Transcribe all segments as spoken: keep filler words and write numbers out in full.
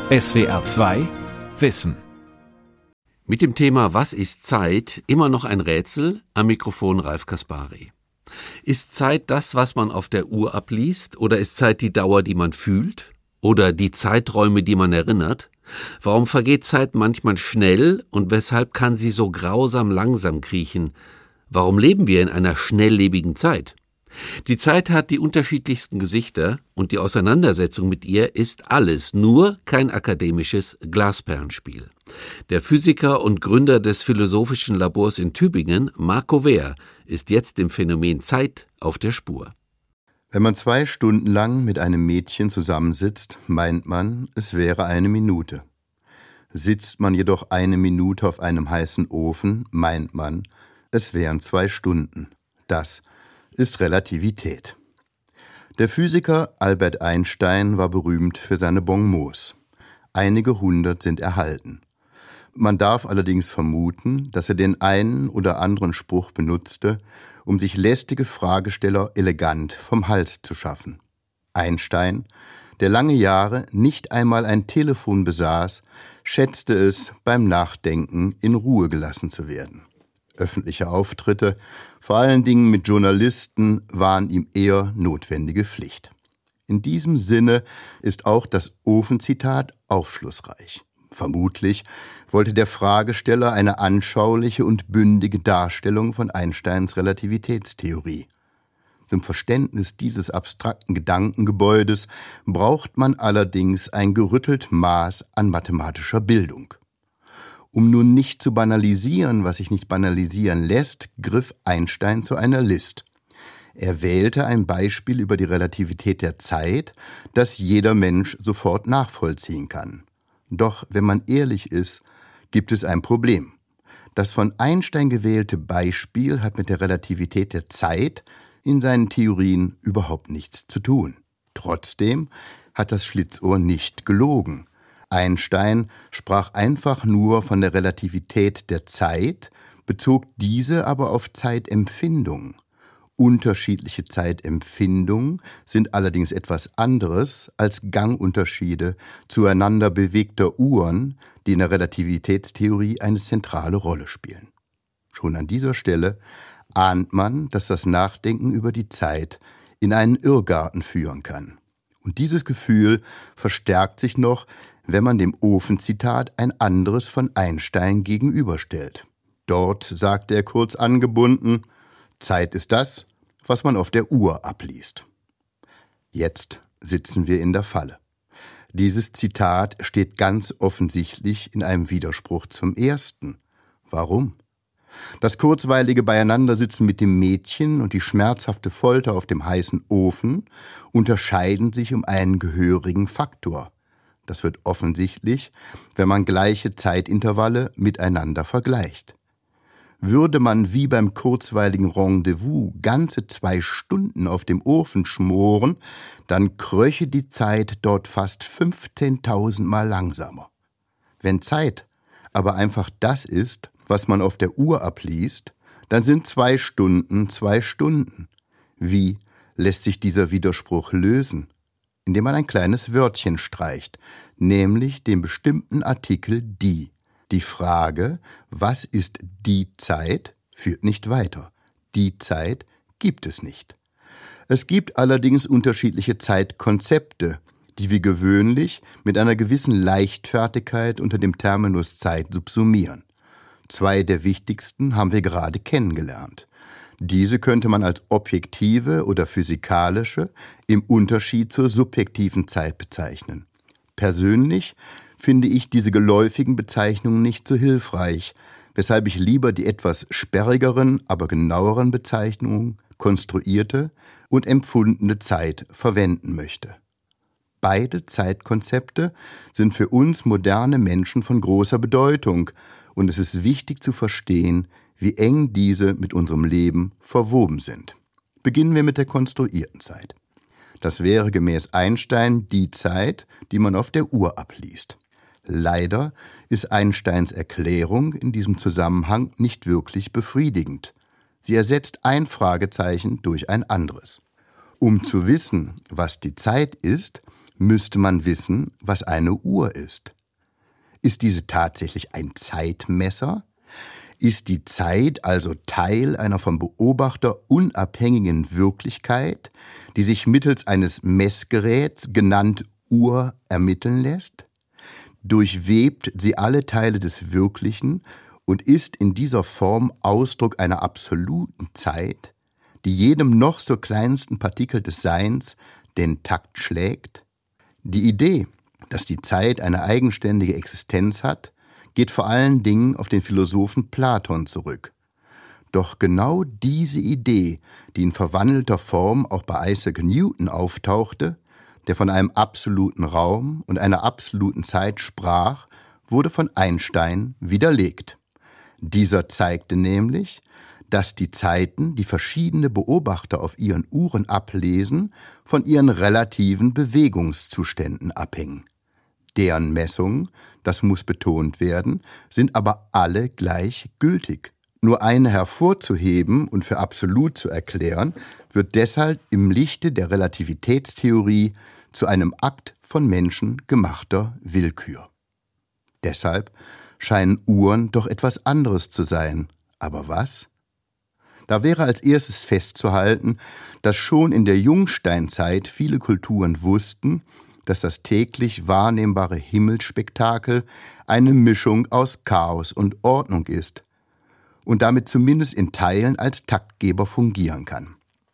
S W R zwei Wissen. Mit dem Thema Was ist Zeit? Immer noch ein Rätsel. Am Mikrofon Ralf Kaspari. Ist Zeit das, was man auf der Uhr abliest? Oder ist Zeit die Dauer, die man fühlt? Oder die Zeiträume, die man erinnert? Warum vergeht Zeit manchmal schnell und weshalb kann sie so grausam langsam kriechen? Warum leben wir in einer schnelllebigen Zeit? Die Zeit hat die unterschiedlichsten Gesichter und die Auseinandersetzung mit ihr ist alles, nur kein akademisches Glasperlenspiel. Der Physiker und Gründer des Philosophischen Labors in Tübingen, Marco Wehr, ist jetzt dem Phänomen Zeit auf der Spur. Wenn man zwei Stunden lang mit einem Mädchen zusammensitzt, meint man, es wäre eine Minute. Sitzt man jedoch eine Minute auf einem heißen Ofen, meint man, es wären zwei Stunden. Das ist Relativität. Der Physiker Albert Einstein war berühmt für seine Bonmots. Einige hundert sind erhalten. Man darf allerdings vermuten, dass er den einen oder anderen Spruch benutzte, um sich lästige Fragesteller elegant vom Hals zu schaffen. Einstein, der lange Jahre nicht einmal ein Telefon besaß, schätzte es, beim Nachdenken in Ruhe gelassen zu werden. Öffentliche Auftritte, vor allen Dingen mit Journalisten, waren ihm eher notwendige Pflicht. In diesem Sinne ist auch das Ofenzitat aufschlussreich. Vermutlich wollte der Fragesteller eine anschauliche und bündige Darstellung von Einsteins Relativitätstheorie. Zum Verständnis dieses abstrakten Gedankengebäudes braucht man allerdings ein gerüttelt Maß an mathematischer Bildung. Um nun nicht zu banalisieren, was sich nicht banalisieren lässt, griff Einstein zu einer List. Er wählte ein Beispiel über die Relativität der Zeit, das jeder Mensch sofort nachvollziehen kann. Doch wenn man ehrlich ist, gibt es ein Problem. Das von Einstein gewählte Beispiel hat mit der Relativität der Zeit in seinen Theorien überhaupt nichts zu tun. Trotzdem hat das Schlitzohr nicht gelogen. Einstein sprach einfach nur von der Relativität der Zeit, bezog diese aber auf Zeitempfindung. Unterschiedliche Zeitempfindungen sind allerdings etwas anderes als Gangunterschiede zueinander bewegter Uhren, die in der Relativitätstheorie eine zentrale Rolle spielen. Schon an dieser Stelle ahnt man, dass das Nachdenken über die Zeit in einen Irrgarten führen kann. Und dieses Gefühl verstärkt sich noch, wenn man dem Ofenzitat ein anderes von Einstein gegenüberstellt. Dort sagte er kurz angebunden: Zeit ist das, was man auf der Uhr abliest. Jetzt sitzen wir in der Falle. Dieses Zitat steht ganz offensichtlich in einem Widerspruch zum ersten. Warum? Das kurzweilige Beieinandersitzen mit dem Mädchen und die schmerzhafte Folter auf dem heißen Ofen unterscheiden sich um einen gehörigen Faktor. Das wird offensichtlich, wenn man gleiche Zeitintervalle miteinander vergleicht. Würde man wie beim kurzweiligen Rendezvous ganze zwei Stunden auf dem Ofen schmoren, dann kröche die Zeit dort fast fünfzehntausend Mal langsamer. Wenn Zeit aber einfach das ist, was man auf der Uhr abliest, dann sind zwei Stunden zwei Stunden. Wie lässt sich dieser Widerspruch lösen? Indem man ein kleines Wörtchen streicht, nämlich den bestimmten Artikel die. Die Frage, was ist die Zeit, führt nicht weiter. Die Zeit gibt es nicht. Es gibt allerdings unterschiedliche Zeitkonzepte, die wir gewöhnlich mit einer gewissen Leichtfertigkeit unter dem Terminus Zeit subsumieren. Zwei der wichtigsten haben wir gerade kennengelernt. Diese könnte man als objektive oder physikalische im Unterschied zur subjektiven Zeit bezeichnen. Persönlich finde ich diese geläufigen Bezeichnungen nicht so hilfreich, weshalb ich lieber die etwas sperrigeren, aber genaueren Bezeichnungen konstruierte und empfundene Zeit verwenden möchte. Beide Zeitkonzepte sind für uns moderne Menschen von großer Bedeutung und es ist wichtig zu verstehen, wie eng diese mit unserem Leben verwoben sind. Beginnen wir mit der konstruierten Zeit. Das wäre gemäß Einstein die Zeit, die man auf der Uhr abliest. Leider ist Einsteins Erklärung in diesem Zusammenhang nicht wirklich befriedigend. Sie ersetzt ein Fragezeichen durch ein anderes. Um zu wissen, was die Zeit ist, müsste man wissen, was eine Uhr ist. Ist diese tatsächlich ein Zeitmesser? Ist die Zeit also Teil einer vom Beobachter unabhängigen Wirklichkeit, die sich mittels eines Messgeräts, genannt Uhr, ermitteln lässt? Durchwebt sie alle Teile des Wirklichen und ist in dieser Form Ausdruck einer absoluten Zeit, die jedem noch so kleinsten Partikel des Seins den Takt schlägt? Die Idee, dass die Zeit eine eigenständige Existenz hat, geht vor allen Dingen auf den Philosophen Platon zurück. Doch genau diese Idee, die in verwandelter Form auch bei Isaac Newton auftauchte, der von einem absoluten Raum und einer absoluten Zeit sprach, wurde von Einstein widerlegt. Dieser zeigte nämlich, dass die Zeiten, die verschiedene Beobachter auf ihren Uhren ablesen, von ihren relativen Bewegungszuständen abhängen. Deren Messungen, das muss betont werden, sind aber alle gleich gültig. Nur eine hervorzuheben und für absolut zu erklären, wird deshalb im Lichte der Relativitätstheorie zu einem Akt von menschengemachter Willkür. Deshalb scheinen Uhren doch etwas anderes zu sein. Aber was? Da wäre als erstes festzuhalten, dass schon in der Jungsteinzeit viele Kulturen wussten, dass das täglich wahrnehmbare Himmelsspektakel eine Mischung aus Chaos und Ordnung ist und damit zumindest in Teilen als Taktgeber fungieren kann.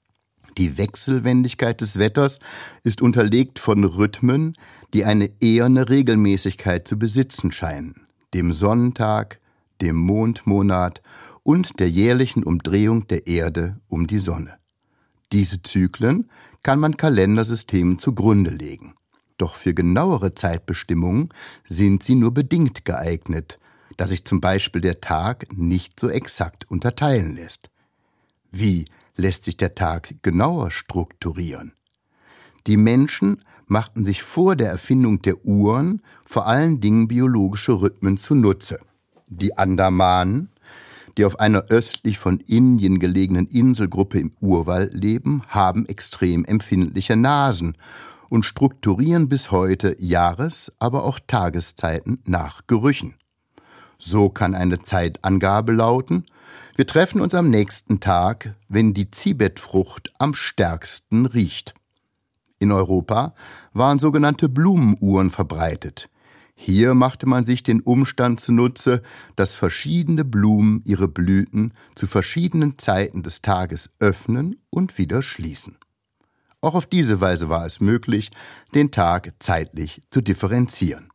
Die Wechselwendigkeit des Wetters ist unterlegt von Rhythmen, die eine eherne Regelmäßigkeit zu besitzen scheinen, dem Sonnentag, dem Mondmonat und der jährlichen Umdrehung der Erde um die Sonne. Diese Zyklen kann man Kalendersystemen zugrunde legen. Doch für genauere Zeitbestimmungen sind sie nur bedingt geeignet, da sich zum Beispiel der Tag nicht so exakt unterteilen lässt. Wie lässt sich der Tag genauer strukturieren? Die Menschen machten sich vor der Erfindung der Uhren vor allen Dingen biologische Rhythmen zunutze. Die Andamanen, die auf einer östlich von Indien gelegenen Inselgruppe im Urwald leben, haben extrem empfindliche Nasen und strukturieren bis heute Jahres-, aber auch Tageszeiten nach Gerüchen. So kann eine Zeitangabe lauten: Wir treffen uns am nächsten Tag, wenn die Zibetfrucht am stärksten riecht. In Europa waren sogenannte Blumenuhren verbreitet. Hier machte man sich den Umstand zunutze, dass verschiedene Blumen ihre Blüten zu verschiedenen Zeiten des Tages öffnen und wieder schließen. Auch auf diese Weise war es möglich, den Tag zeitlich zu differenzieren.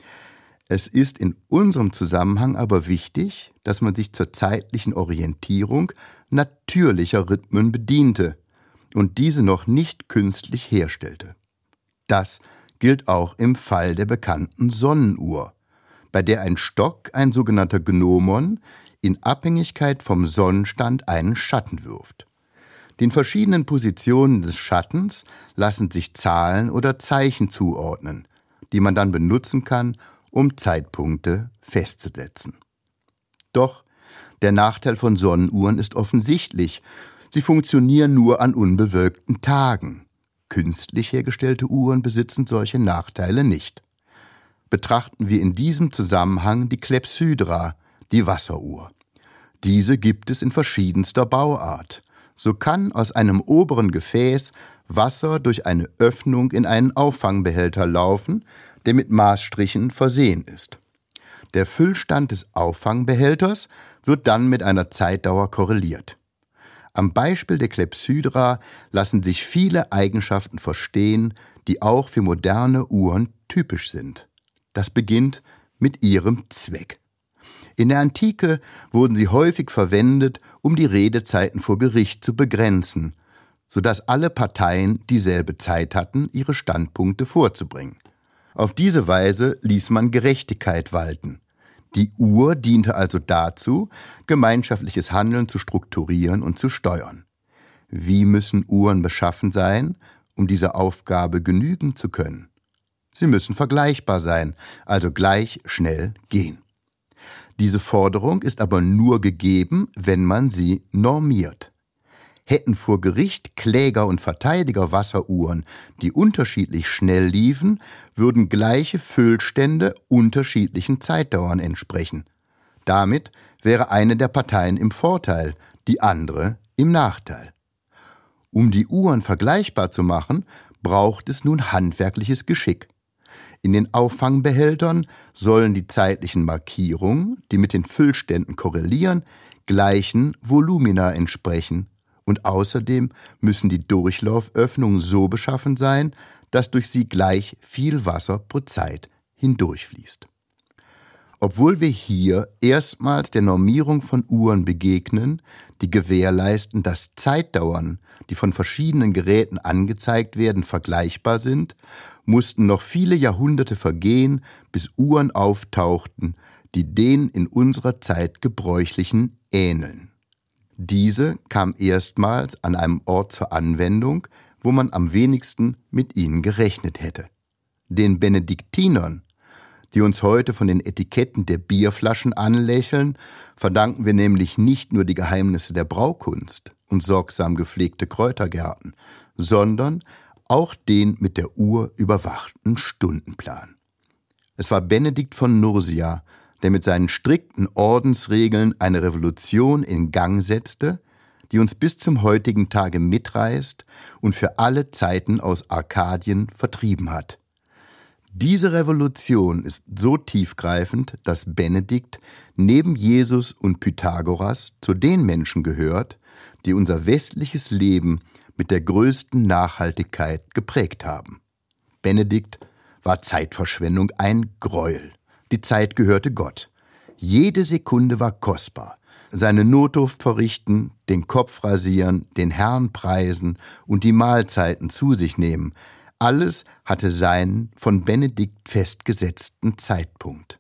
Es ist in unserem Zusammenhang aber wichtig, dass man sich zur zeitlichen Orientierung natürlicher Rhythmen bediente und diese noch nicht künstlich herstellte. Das gilt auch im Fall der bekannten Sonnenuhr, bei der ein Stock, ein sogenannter Gnomon, in Abhängigkeit vom Sonnenstand einen Schatten wirft. Den verschiedenen Positionen des Schattens lassen sich Zahlen oder Zeichen zuordnen, die man dann benutzen kann, um Zeitpunkte festzusetzen. Doch der Nachteil von Sonnenuhren ist offensichtlich: Sie funktionieren nur an unbewölkten Tagen. Künstlich hergestellte Uhren besitzen solche Nachteile nicht. Betrachten wir in diesem Zusammenhang die Clepsydra, die Wasseruhr. Diese gibt es in verschiedenster Bauart. So kann aus einem oberen Gefäß Wasser durch eine Öffnung in einen Auffangbehälter laufen, der mit Maßstrichen versehen ist. Der Füllstand des Auffangbehälters wird dann mit einer Zeitdauer korreliert. Am Beispiel der Clepsydra lassen sich viele Eigenschaften verstehen, die auch für moderne Uhren typisch sind. Das beginnt mit ihrem Zweck. In der Antike wurden sie häufig verwendet, um die Redezeiten vor Gericht zu begrenzen, sodass alle Parteien dieselbe Zeit hatten, ihre Standpunkte vorzubringen. Auf diese Weise ließ man Gerechtigkeit walten. Die Uhr diente also dazu, gemeinschaftliches Handeln zu strukturieren und zu steuern. Wie müssen Uhren beschaffen sein, um dieser Aufgabe genügen zu können? Sie müssen vergleichbar sein, also gleich schnell gehen. Diese Forderung ist aber nur gegeben, wenn man sie normiert. hätten vor Gericht Kläger und Verteidiger Wasseruhren, die unterschiedlich schnell liefen, würden gleiche Füllstände unterschiedlichen Zeitdauern entsprechen. Damit wäre eine der Parteien im Vorteil, die andere im Nachteil. Um die Uhren vergleichbar zu machen, braucht es nun handwerkliches Geschick. In den Auffangbehältern sollen die zeitlichen Markierungen, die mit den Füllständen korrelieren, gleichen Volumina entsprechen, und außerdem müssen die Durchlauföffnungen so beschaffen sein, dass durch sie gleich viel Wasser pro Zeit hindurchfließt. Obwohl wir hier erstmals der Normierung von Uhren begegnen, die gewährleisten, dass Zeitdauern, die von verschiedenen Geräten angezeigt werden, vergleichbar sind, mussten noch viele Jahrhunderte vergehen, bis Uhren auftauchten, die den in unserer Zeit gebräuchlichen ähneln. Diese kam erstmals an einem Ort zur Anwendung, wo man am wenigsten mit ihnen gerechnet hätte. Den Benediktinern, die uns heute von den Etiketten der Bierflaschen anlächeln, verdanken wir nämlich nicht nur die Geheimnisse der Braukunst und sorgsam gepflegte Kräutergärten, sondern auch den mit der Uhr überwachten Stundenplan. Es war Benedikt von Nursia, der mit seinen strikten Ordensregeln eine Revolution in Gang setzte, die uns bis zum heutigen Tage mitreißt und für alle Zeiten aus Arkadien vertrieben hat. Diese Revolution ist so tiefgreifend, dass Benedikt neben Jesus und Pythagoras zu den Menschen gehört, die unser westliches Leben mit der größten Nachhaltigkeit geprägt haben. Benedikt war Zeitverschwendung ein Gräuel. Die Zeit gehörte Gott. Jede Sekunde war kostbar. Seine Notdurft verrichten, den Kopf rasieren, den Herrn preisen und die Mahlzeiten zu sich nehmen, alles hatte seinen von Benedikt festgesetzten Zeitpunkt.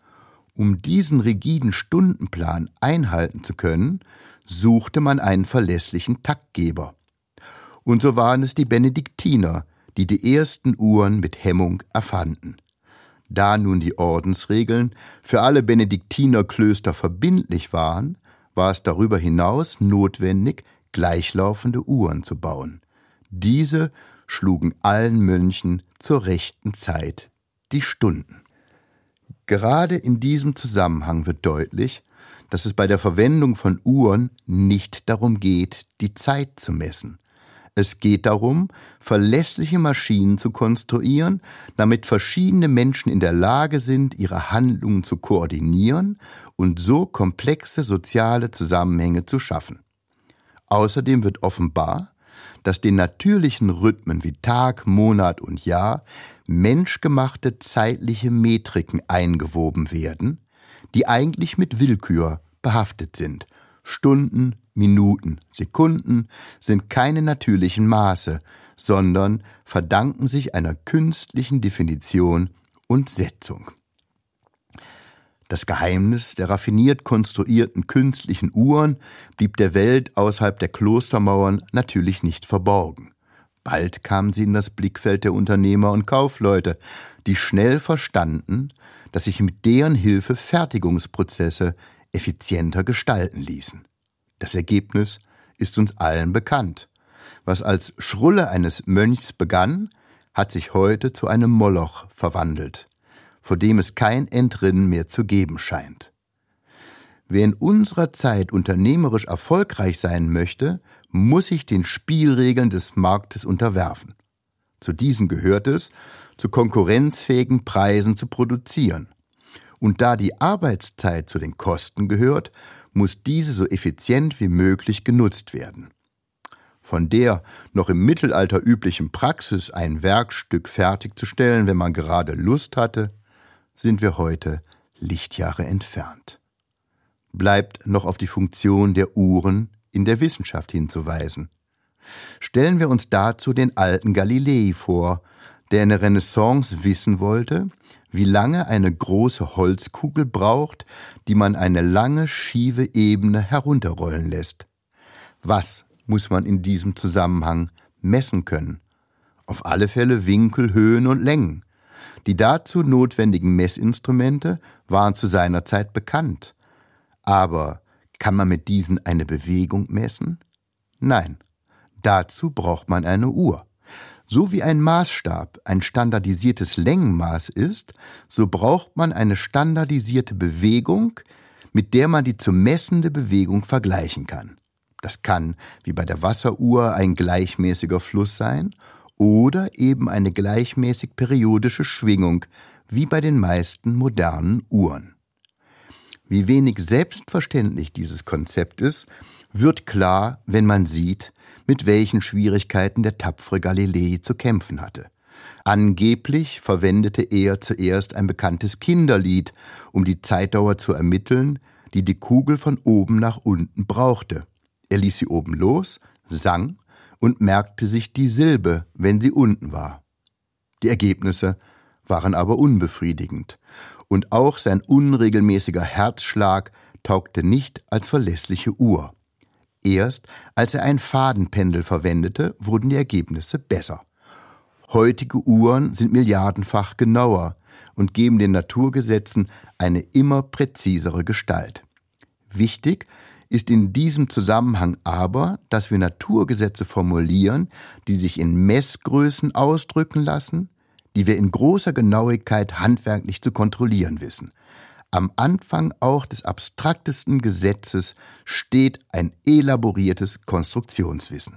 Um diesen rigiden Stundenplan einhalten zu können, suchte man einen verlässlichen Taktgeber. Und so waren es die Benediktiner, die die ersten Uhren mit Hemmung erfanden. Da nun die Ordensregeln für alle Benediktinerklöster verbindlich waren, war es darüber hinaus notwendig, gleichlaufende Uhren zu bauen. Diese schlugen allen Mönchen zur rechten Zeit die Stunden. Gerade in diesem Zusammenhang wird deutlich, dass es bei der Verwendung von Uhren nicht darum geht, die Zeit zu messen. Es geht darum, verlässliche Maschinen zu konstruieren, damit verschiedene Menschen in der Lage sind, ihre Handlungen zu koordinieren und so komplexe soziale Zusammenhänge zu schaffen. Außerdem wird offenbar, dass den natürlichen Rhythmen wie Tag, Monat und Jahr menschgemachte zeitliche Metriken eingewoben werden, die eigentlich mit Willkür behaftet sind. Stunden, Minuten, Sekunden sind keine natürlichen Maße, sondern verdanken sich einer künstlichen Definition und Setzung. Das Geheimnis der raffiniert konstruierten künstlichen Uhren blieb der Welt außerhalb der Klostermauern natürlich nicht verborgen. Bald kamen sie in das Blickfeld der Unternehmer und Kaufleute, die schnell verstanden, dass sich mit deren Hilfe Fertigungsprozesse effizienter gestalten ließen. Das Ergebnis ist uns allen bekannt. Was als Schrulle eines Mönchs begann, hat sich heute zu einem Moloch verwandelt, vor dem es kein Entrinnen mehr zu geben scheint. Wer in unserer Zeit unternehmerisch erfolgreich sein möchte, muss sich den Spielregeln des Marktes unterwerfen. Zu diesen gehört es, zu konkurrenzfähigen Preisen zu produzieren. Und da die Arbeitszeit zu den Kosten gehört, muss diese so effizient wie möglich genutzt werden. Von der noch im Mittelalter üblichen Praxis, ein Werkstück fertigzustellen, wenn man gerade Lust hatte, sind wir heute Lichtjahre entfernt. Bleibt noch auf die Funktion der Uhren in der Wissenschaft hinzuweisen. Stellen wir uns dazu den alten Galilei vor, der in der Renaissance wissen wollte, wie lange eine große Holzkugel braucht, die man eine lange, schiefe Ebene herunterrollen lässt. Was muss man in diesem Zusammenhang messen können? Auf alle Fälle Winkel, Höhen und Längen. Die dazu notwendigen Messinstrumente waren zu seiner Zeit bekannt. Aber kann man mit diesen eine Bewegung messen? Nein, dazu braucht man eine Uhr. So wie ein Maßstab ein standardisiertes Längenmaß ist, so braucht man eine standardisierte Bewegung, mit der man die zu messende Bewegung vergleichen kann. Das kann, wie bei der Wasseruhr, ein gleichmäßiger Fluss sein oder eben eine gleichmäßig periodische Schwingung, wie bei den meisten modernen Uhren. Wie wenig selbstverständlich dieses Konzept ist, wird klar, wenn man sieht, mit welchen Schwierigkeiten der tapfere Galilei zu kämpfen hatte. Angeblich verwendete er zuerst ein bekanntes Kinderlied, um die Zeitdauer zu ermitteln, die die Kugel von oben nach unten brauchte. Er ließ sie oben los, sang und merkte sich die Silbe, wenn sie unten war. Die Ergebnisse waren aber unbefriedigend, und auch sein unregelmäßiger Herzschlag taugte nicht als verlässliche Uhr. Erst als er ein Fadenpendel verwendete, wurden die Ergebnisse besser. Heutige Uhren sind milliardenfach genauer und geben den Naturgesetzen eine immer präzisere Gestalt. Wichtig ist in diesem Zusammenhang aber, dass wir Naturgesetze formulieren, die sich in Messgrößen ausdrücken lassen, die wir in großer Genauigkeit handwerklich zu kontrollieren wissen. Am Anfang auch des abstraktesten Gesetzes steht ein elaboriertes Konstruktionswissen.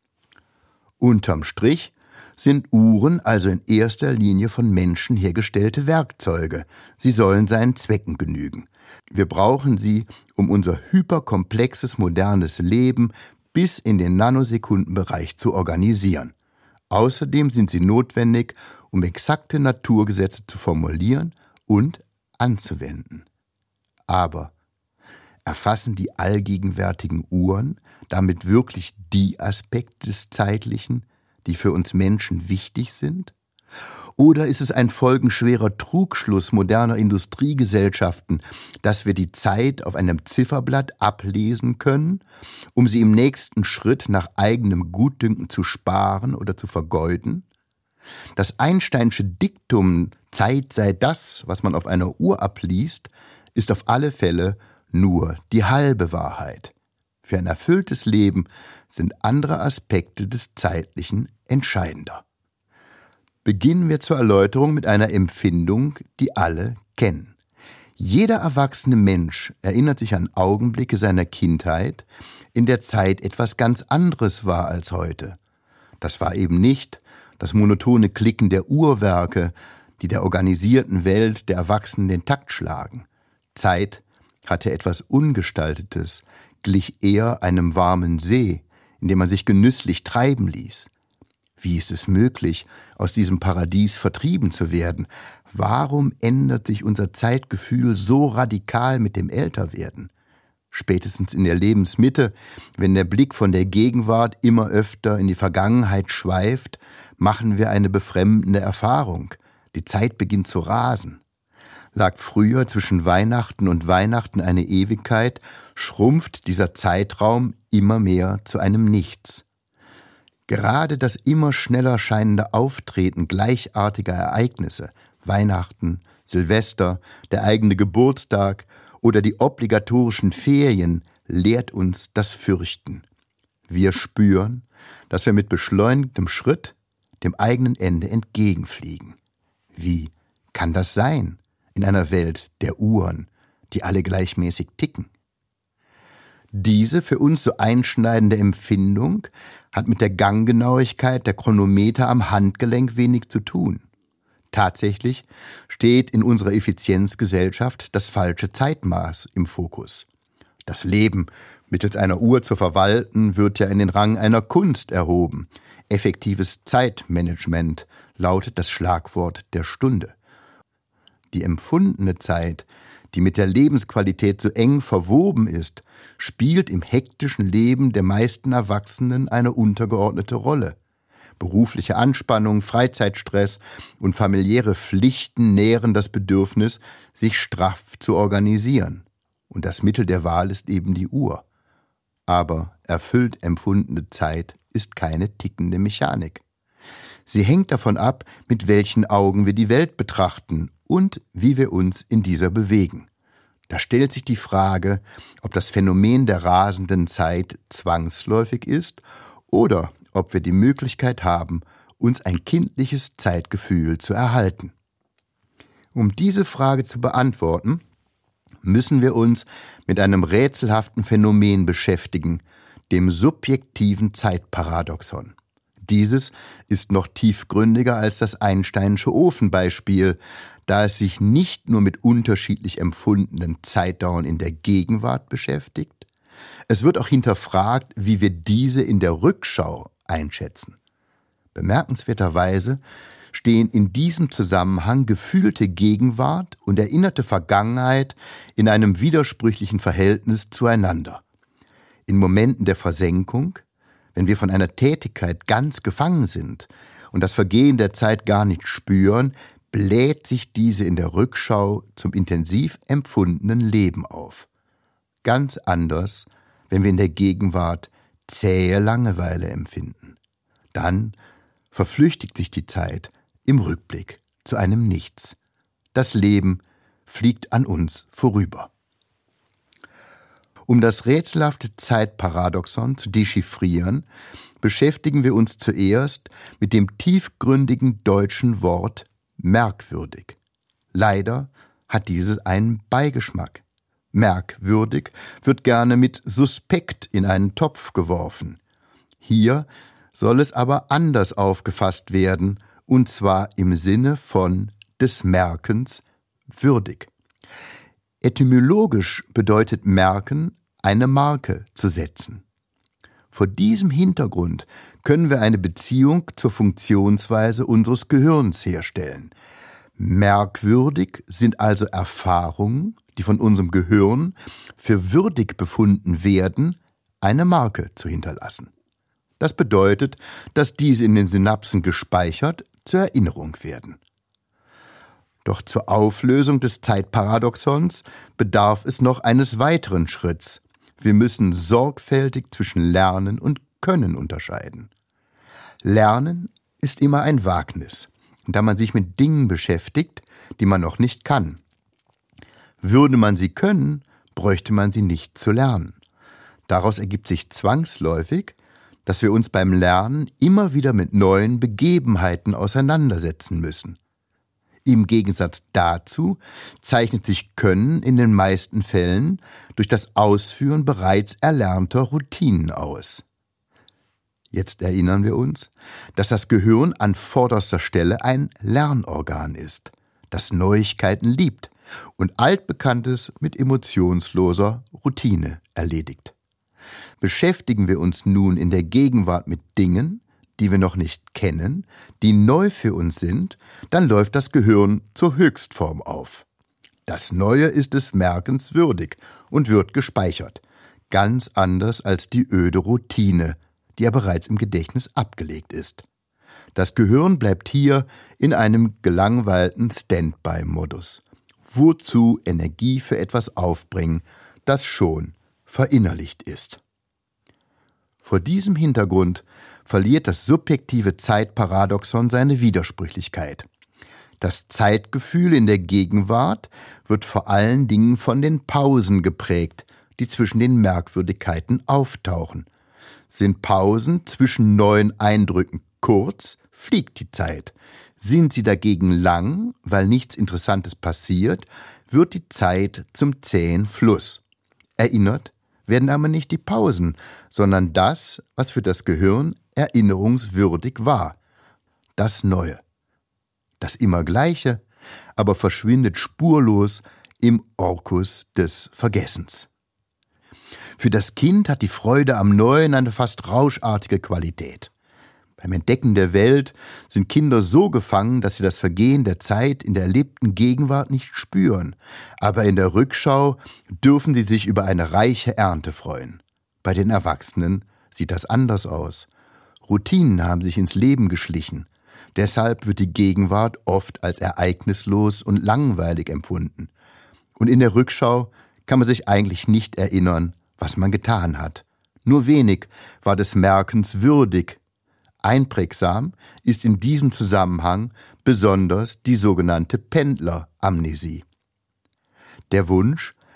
Unterm Strich sind Uhren also in erster Linie von Menschen hergestellte Werkzeuge. Sie sollen seinen Zwecken genügen. Wir brauchen sie, um unser hyperkomplexes modernes Leben bis in den Nanosekundenbereich zu organisieren. Außerdem sind sie notwendig, um exakte Naturgesetze zu formulieren und anzuwenden. Aber erfassen die allgegenwärtigen Uhren damit wirklich die Aspekte des Zeitlichen, die für uns Menschen wichtig sind? Oder ist es ein folgenschwerer Trugschluss moderner Industriegesellschaften, dass wir die Zeit auf einem Zifferblatt ablesen können, um sie im nächsten Schritt nach eigenem Gutdünken zu sparen oder zu vergeuden? Das Einsteinsche Diktum »Zeit sei das, was man auf einer Uhr abliest«, ist auf alle Fälle nur die halbe Wahrheit. Für ein erfülltes Leben sind andere Aspekte des Zeitlichen entscheidender. Beginnen wir zur Erläuterung mit einer Empfindung, die alle kennen. Jeder erwachsene Mensch erinnert sich an Augenblicke seiner Kindheit, in der Zeit etwas ganz anderes war als heute. Das war eben nicht das monotone Klicken der Uhrwerke, die der organisierten Welt der Erwachsenen den Takt schlagen. Zeit hatte etwas Ungestaltetes, glich eher einem warmen See, in dem man sich genüsslich treiben ließ. Wie ist es möglich, aus diesem Paradies vertrieben zu werden? Warum ändert sich unser Zeitgefühl so radikal mit dem Älterwerden? Spätestens in der Lebensmitte, wenn der Blick von der Gegenwart immer öfter in die Vergangenheit schweift, machen wir eine befremdende Erfahrung. Die Zeit beginnt zu rasen. Lag früher zwischen Weihnachten und Weihnachten eine Ewigkeit, schrumpft dieser Zeitraum immer mehr zu einem Nichts. Gerade das immer schneller scheinende Auftreten gleichartiger Ereignisse, Weihnachten, Silvester, der eigene Geburtstag oder die obligatorischen Ferien, lehrt uns das Fürchten. Wir spüren, dass wir mit beschleunigtem Schritt dem eigenen Ende entgegenfliegen. Wie kann das sein in einer Welt der Uhren, die alle gleichmäßig ticken? Diese für uns so einschneidende Empfindung hat mit der Ganggenauigkeit der Chronometer am Handgelenk wenig zu tun. Tatsächlich steht in unserer Effizienzgesellschaft das falsche Zeitmaß im Fokus. Das Leben mittels einer Uhr zu verwalten, wird ja in den Rang einer Kunst erhoben. Effektives Zeitmanagement lautet das Schlagwort der Stunde. Die empfundene Zeit, die mit der Lebensqualität so eng verwoben ist, spielt im hektischen Leben der meisten Erwachsenen eine untergeordnete Rolle. Berufliche Anspannung, Freizeitstress und familiäre Pflichten nähren das Bedürfnis, sich straff zu organisieren. Und das Mittel der Wahl ist eben die Uhr. Aber erfüllt empfundene Zeit ist keine tickende Mechanik. Sie hängt davon ab, mit welchen Augen wir die Welt betrachten und wie wir uns in dieser bewegen. Da stellt sich die Frage, ob das Phänomen der rasenden Zeit zwangsläufig ist oder ob wir die Möglichkeit haben, uns ein kindliches Zeitgefühl zu erhalten. Um diese Frage zu beantworten, müssen wir uns mit einem rätselhaften Phänomen beschäftigen, dem subjektiven Zeitparadoxon. Dieses ist noch tiefgründiger als das Einsteinsche Ofenbeispiel, da es sich nicht nur mit unterschiedlich empfundenen Zeitdauern in der Gegenwart beschäftigt, es wird auch hinterfragt, wie wir diese in der Rückschau einschätzen. Bemerkenswerterweise stehen in diesem Zusammenhang gefühlte Gegenwart und erinnerte Vergangenheit in einem widersprüchlichen Verhältnis zueinander. In Momenten der Versenkung, wenn wir von einer Tätigkeit ganz gefangen sind und das Vergehen der Zeit gar nicht spüren, bläht sich diese in der Rückschau zum intensiv empfundenen Leben auf. Ganz anders, wenn wir in der Gegenwart zähe Langeweile empfinden. Dann verflüchtigt sich die Zeit im Rückblick zu einem Nichts. Das Leben fliegt an uns vorüber. Um das rätselhafte Zeitparadoxon zu dechiffrieren, beschäftigen wir uns zuerst mit dem tiefgründigen deutschen Wort merkwürdig. Leider hat dieses einen Beigeschmack. Merkwürdig wird gerne mit suspekt in einen Topf geworfen. Hier soll es aber anders aufgefasst werden, und zwar im Sinne von des Merkens würdig. Etymologisch bedeutet merken, eine Marke zu setzen. Vor diesem Hintergrund können wir eine Beziehung zur Funktionsweise unseres Gehirns herstellen. Merkwürdig sind also Erfahrungen, die von unserem Gehirn für würdig befunden werden, eine Marke zu hinterlassen. Das bedeutet, dass diese in den Synapsen gespeichert zur Erinnerung werden. Doch zur Auflösung des Zeitparadoxons bedarf es noch eines weiteren Schritts. Wir müssen sorgfältig zwischen Lernen und Können unterscheiden. Lernen ist immer ein Wagnis, da man sich mit Dingen beschäftigt, die man noch nicht kann. Würde man sie können, bräuchte man sie nicht zu lernen. Daraus ergibt sich zwangsläufig, dass wir uns beim Lernen immer wieder mit neuen Begebenheiten auseinandersetzen müssen. Im Gegensatz dazu zeichnet sich Können in den meisten Fällen durch das Ausführen bereits erlernter Routinen aus. Jetzt erinnern wir uns, dass das Gehirn an vorderster Stelle ein Lernorgan ist, das Neuigkeiten liebt und Altbekanntes mit emotionsloser Routine erledigt. Beschäftigen wir uns nun in der Gegenwart mit Dingen, die wir noch nicht kennen, die neu für uns sind, dann läuft das Gehirn zur Höchstform auf. Das Neue ist des Merkens würdig und wird gespeichert, ganz anders als die öde Routine, die ja bereits im Gedächtnis abgelegt ist. Das Gehirn bleibt hier in einem gelangweilten Standby-Modus. Wozu Energie für etwas aufbringen, das schon verinnerlicht ist? Vor diesem Hintergrund verliert das subjektive Zeitparadoxon seine Widersprüchlichkeit. Das Zeitgefühl in der Gegenwart wird vor allen Dingen von den Pausen geprägt, die zwischen den Merkwürdigkeiten auftauchen. Sind Pausen zwischen neuen Eindrücken kurz, fliegt die Zeit. Sind sie dagegen lang, weil nichts Interessantes passiert, wird die Zeit zum zähen Fluss. Erinnert werden aber nicht die Pausen, sondern das, was für das Gehirn erinnerungswürdig war. Das Neue. Das immer Gleiche, aber verschwindet spurlos im Orkus des Vergessens. Für das Kind hat die Freude am Neuen eine fast rauschartige Qualität. Beim Entdecken der Welt sind Kinder so gefangen, dass sie das Vergehen der Zeit in der erlebten Gegenwart nicht spüren. Aber in der Rückschau dürfen sie sich über eine reiche Ernte freuen. Bei den Erwachsenen sieht das anders aus. Routinen haben sich ins Leben geschlichen. Deshalb wird die Gegenwart oft als ereignislos und langweilig empfunden. Und in der Rückschau kann man sich eigentlich nicht erinnern, was man getan hat. Nur wenig war des Merkens würdig. Einprägsam ist in diesem Zusammenhang besonders die sogenannte Pendleramnesie. Der Wunsch,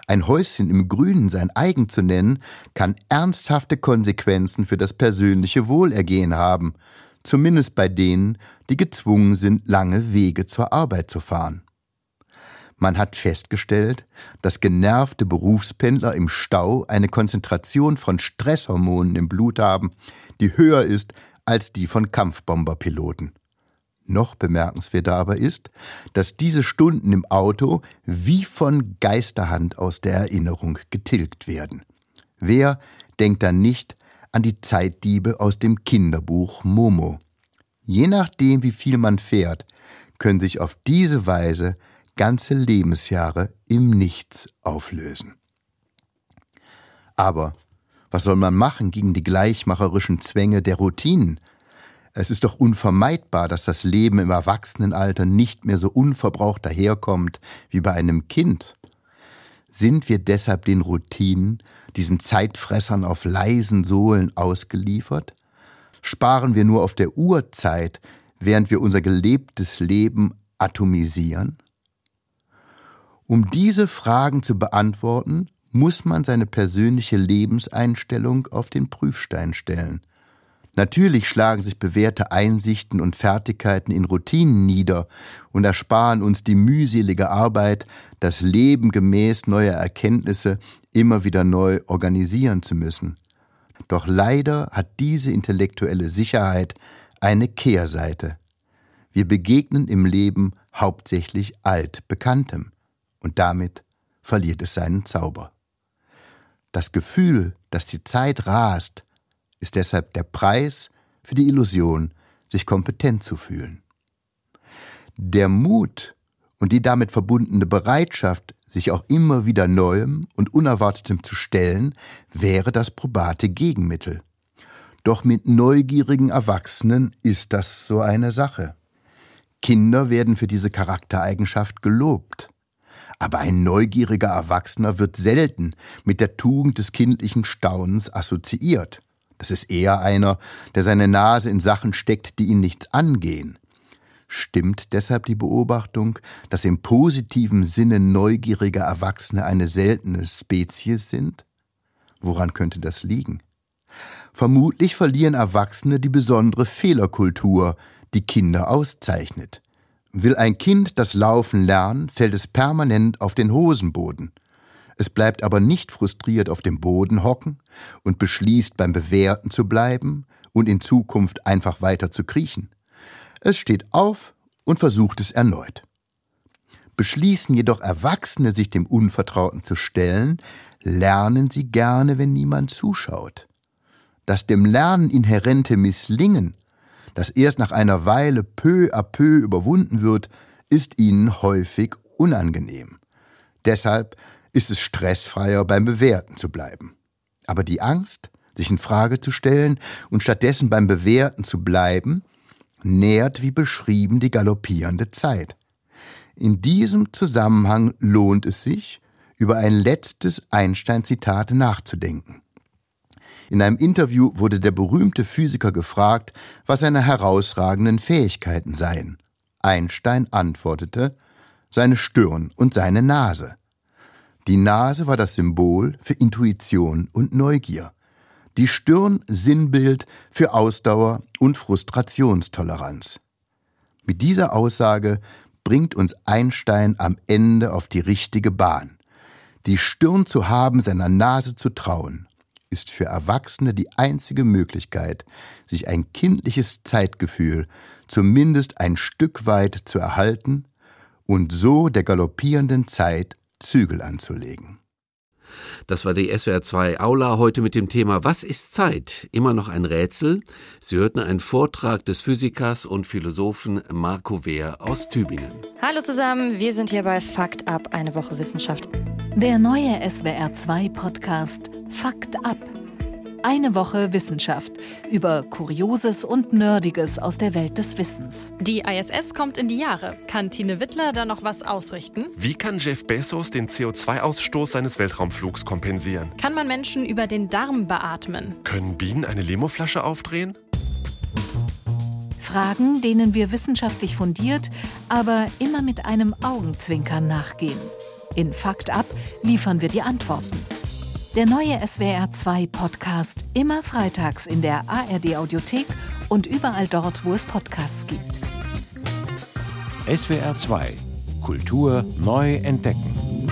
ein Häuschen im Grünen sein eigen zu nennen, kann ernsthafte Konsequenzen für das persönliche Wohlergehen haben, zumindest bei denen, die gezwungen sind, lange Wege zur Arbeit zu fahren. Man hat festgestellt, dass genervte Berufspendler im Stau eine Konzentration von Stresshormonen im Blut haben, die höher ist als die von Kampfbomberpiloten. Noch bemerkenswerter aber ist, dass diese Stunden im Auto wie von Geisterhand aus der Erinnerung getilgt werden. Wer denkt dann nicht an die Zeitdiebe aus dem Kinderbuch Momo? Je nachdem, wie viel man fährt, können sich auf diese Weise ganze Lebensjahre im Nichts auflösen. Aber was soll man machen gegen die gleichmacherischen Zwänge der Routinen? Es ist doch unvermeidbar, dass das Leben im Erwachsenenalter nicht mehr so unverbraucht daherkommt wie bei einem Kind. Sind wir deshalb den Routinen, diesen Zeitfressern auf leisen Sohlen ausgeliefert? Sparen wir nur auf der Uhr Zeit, während wir unser gelebtes Leben atomisieren? Um diese Fragen zu beantworten, muss man seine persönliche Lebenseinstellung auf den Prüfstein stellen. Natürlich schlagen sich bewährte Einsichten und Fertigkeiten in Routinen nieder und ersparen uns die mühselige Arbeit, das Leben gemäß neuer Erkenntnisse immer wieder neu organisieren zu müssen. Doch leider hat diese intellektuelle Sicherheit eine Kehrseite. Wir begegnen im Leben hauptsächlich Altbekanntem und damit verliert es seinen Zauber. Das Gefühl, dass die Zeit rast, ist deshalb der Preis für die Illusion, sich kompetent zu fühlen. Der Mut und die damit verbundene Bereitschaft, sich auch immer wieder Neuem und Unerwartetem zu stellen, wäre das probate Gegenmittel. Doch mit neugierigen Erwachsenen ist das so eine Sache. Kinder werden für diese Charaktereigenschaft gelobt. Aber ein neugieriger Erwachsener wird selten mit der Tugend des kindlichen Staunens assoziiert. Das ist eher einer, der seine Nase in Sachen steckt, die ihn nichts angehen. Stimmt deshalb die Beobachtung, dass im positiven Sinne neugierige Erwachsene eine seltene Spezies sind? Woran könnte das liegen? Vermutlich verlieren Erwachsene die besondere Fehlerkultur, die Kinder auszeichnet. Will ein Kind das Laufen lernen, fällt es permanent auf den Hosenboden. Es bleibt aber nicht frustriert auf dem Boden hocken und beschließt, beim Bewährten zu bleiben und in Zukunft einfach weiter zu kriechen. Es steht auf und versucht es erneut. Beschließen jedoch Erwachsene, sich dem Unvertrauten zu stellen, lernen sie gerne, wenn niemand zuschaut. Das dem Lernen inhärente Misslingen, das erst nach einer Weile peu à peu überwunden wird, ist ihnen häufig unangenehm. Deshalb ist es stressfreier, beim Bewährten zu bleiben. Aber die Angst, sich in Frage zu stellen und stattdessen beim Bewährten zu bleiben, nährt wie beschrieben die galoppierende Zeit. In diesem Zusammenhang lohnt es sich, über ein letztes Einstein-Zitat nachzudenken. In einem Interview wurde der berühmte Physiker gefragt, was seine herausragenden Fähigkeiten seien. Einstein antwortete, seine Stirn und seine Nase. Die Nase war das Symbol für Intuition und Neugier. Die Stirn Sinnbild für Ausdauer und Frustrationstoleranz. Mit dieser Aussage bringt uns Einstein am Ende auf die richtige Bahn. Die Stirn zu haben, seiner Nase zu trauen, ist für Erwachsene die einzige Möglichkeit, sich ein kindliches Zeitgefühl zumindest ein Stück weit zu erhalten und so der galoppierenden Zeit Zügel anzulegen. Das war die S W R zwei Aula heute mit dem Thema Was ist Zeit? Immer noch ein Rätsel. Sie hörten einen Vortrag des Physikers und Philosophen Marco Wehr aus Tübingen. Hallo zusammen, wir sind hier bei Fakt ab, eine Woche Wissenschaft. Der neue S W R zwei Podcast Fakt ab. Eine Woche Wissenschaft über Kurioses und Nerdiges aus der Welt des Wissens. Die I S S kommt in die Jahre. Kann Tine Wittler da noch was ausrichten? Wie kann Jeff Bezos den C O zwei Ausstoß seines Weltraumflugs kompensieren? Kann man Menschen über den Darm beatmen? Können Bienen eine Limoflasche aufdrehen? Fragen, denen wir wissenschaftlich fundiert, aber immer mit einem Augenzwinkern nachgehen. In Fakt ab liefern wir die Antworten. Der neue S W R zwei Podcast immer freitags in der A R D Audiothek und überall dort, wo es Podcasts gibt. S W R zwei Kultur neu entdecken.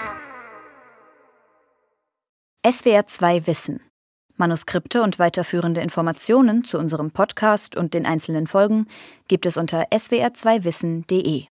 S W R zwei Wissen. Manuskripte und weiterführende Informationen zu unserem Podcast und den einzelnen Folgen gibt es unter s w r zwei wissen punkt d e.